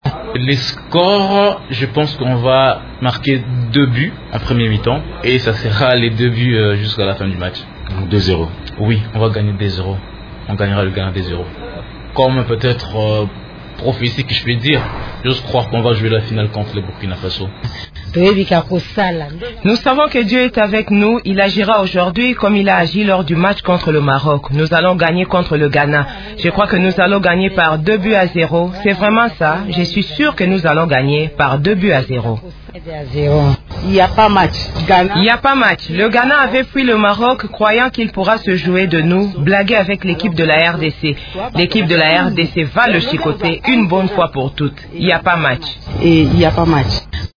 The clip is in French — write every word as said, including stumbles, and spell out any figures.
Les scores, je pense qu'on va marquer deux buts en premier mi-temps et ça sera les deux buts euh, jusqu'à la fin du match. deux zéro. Oui, on va gagner deux zéro. On gagnera le Ghana deux zéro. Comme peut-être euh, prophétie que je peux dire, j'ose croire qu'on va jouer la finale contre le Burkina Faso. Nous savons que Dieu est avec nous. Il agira aujourd'hui comme il a agi lors du match contre le Maroc. Nous allons gagner contre le Ghana. Je crois que nous allons gagner par deux buts à zéro. C'est vraiment ça. Je suis sûr que nous allons gagner par deux buts à zéro. Il n'y a pas match. Ghana. Il n'y a pas match. Le Ghana avait fui le Maroc croyant qu'il pourra se jouer de nous, blaguer avec l'équipe de la R D C. L'équipe de la R D C va le chicoter une bonne fois pour toutes. Il n'y a pas match. Et il n'y a pas match.